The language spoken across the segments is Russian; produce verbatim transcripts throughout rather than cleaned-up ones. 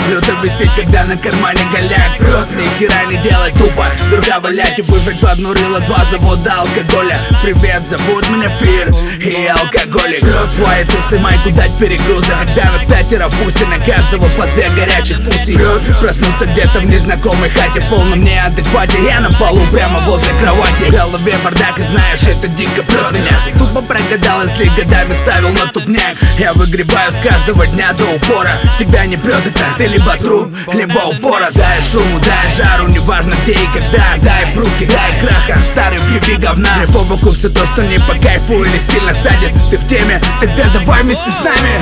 Люто висеть, когда на кармане голяк прет. Ни хера не делать тупо, друга валять и выжить в одну рыло два завода алкоголя. Привет, зовут меня Фир и алкоголик. Прет свои тусы, майку дать перегруза. Когда нас пятеро в пусе, на каждого по две горячих пуси. Прет, проснуться где-то в незнакомой хате, в полном неадеквате. Я на полу прямо возле кровати. В голове бардак, и знаешь, это дико прет меня. Тупо прогадал, если годами ставил на тупняк. Я выгребаю с каждого дня до упора. Тебя не прет это, ты либо труп, либо упора. Дай шуму, дай жару, неважно где и когда. Дай фруки, дай краха, старый въеби говна. Мне по боку все то, что не по кайфу или сильно садит. Ты в теме, тогда давай вместе с нами.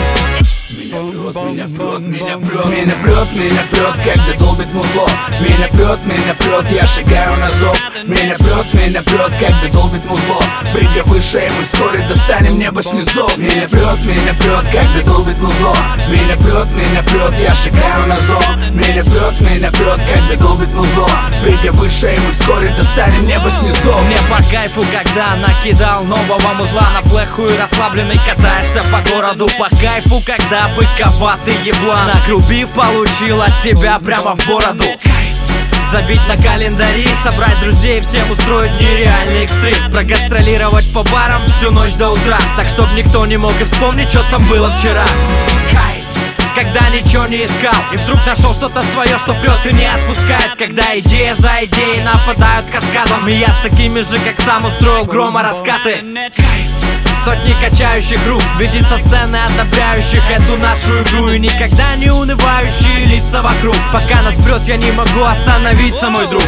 Меня прет, меня прет, меня прет, меня прет, когда долбит музло. Меня прет, меня прет, я шагаю на зов. Меня прет, меня прет, когда долбит музло. Прыгай выше, и мы вскоре достанем небо снизу. Меня прет, меня прет, когда долбит музло. Меня прет, меня прет, я шагаю на зов. Меня прет, меня прет, когда долбит музло. Прыгай выше, и мы вскоре достанем небо снизу. Мне по кайфу, когда накидал нового музла на флеху и расслабленный катаешься по городу. По кайфу, когда быковатый еблан, накрубив, получил от тебя прямо в бороду. Забить на календари, собрать друзей, всем устроить нереальный экстрим. Прогастролировать по барам всю ночь до утра, так чтоб никто не мог и вспомнить, что там было вчера. Кайф, когда ничего не искал и вдруг нашел что-то свое, что прет и не отпускает. Когда идея за идеей нападают каскадом, и я с такими же, как сам, устроил громораскаты. Кайф, сотни качающих рук, видится сцены одобряющих эту нашу игру. И никогда не унывающие лица вокруг. Пока нас прет, я не могу остановиться, мой друг.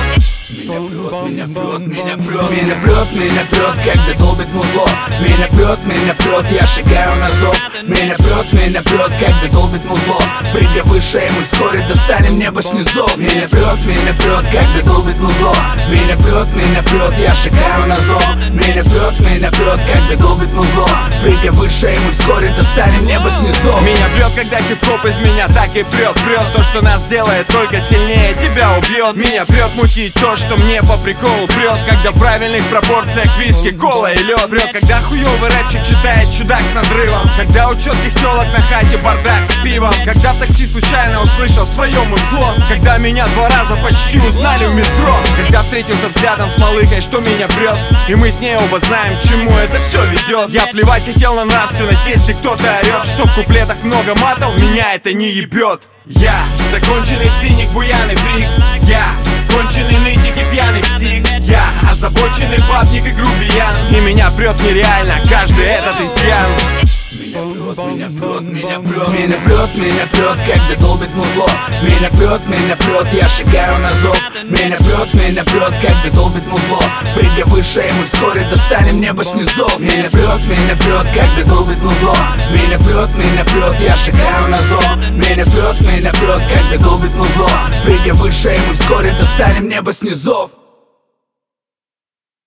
Меня прет, меня прет, меня прет, меня прет, когда долбит музло. Меня прет, меня прет, я шагаю на зов. Меня прет, меня прет, когда долбит музло. Прыгай выше, и мы вскоре достанем небо снизу. Меня прет, меня прет, когда долбит музло. Меня прет, меня прет, я шагаю на зов. Меня прет, меня прет, когда долбит музло. Прыгай выше, и мы вскоре достанем небо снизу. Меня прет, когда хип-хоп из меня так и прет. Прет то, что нас делает только сильнее, тебя убьет. Меня прет мутить то, что мне по приколу прет, когда в правильных пропорциях виски, кола и лед. Прет, когда хуёвый рэпчик читает чудак с надрывом. Когда у четких телок на хате бардак с пивом. Когда в такси случайно услышал свое мусло. Когда меня два раза почти узнали в метро. Когда встретился взглядом с малыкой, что меня прет, и мы с ней оба знаем, к чему это все ведет. Я плевать хотел на нравственность, если кто-то орет, что в куплетах много матов, меня это не ебет. Я законченный циник, буяный фрик. Я конченый нытик и пьяный псих. Я озабоченный бабник и грубиян. И меня прет нереально каждый этот изъян. Меня прет, меня прет, меня прет, меня прет, когда долбит музло. Меня прет, меня прет, я шагаю на зов. Меня прет, меня прет, когда долбит музло. Прыгай выше, и мы вскоре достанем небо снизу. Меня прет, меня прет, когда долбит музло. Меня прет, меня прет, я шагаю на зов. Меня прет, меня прет, когда долбит музло. Прыгай выше, и мы вскоре достанем небо снизу.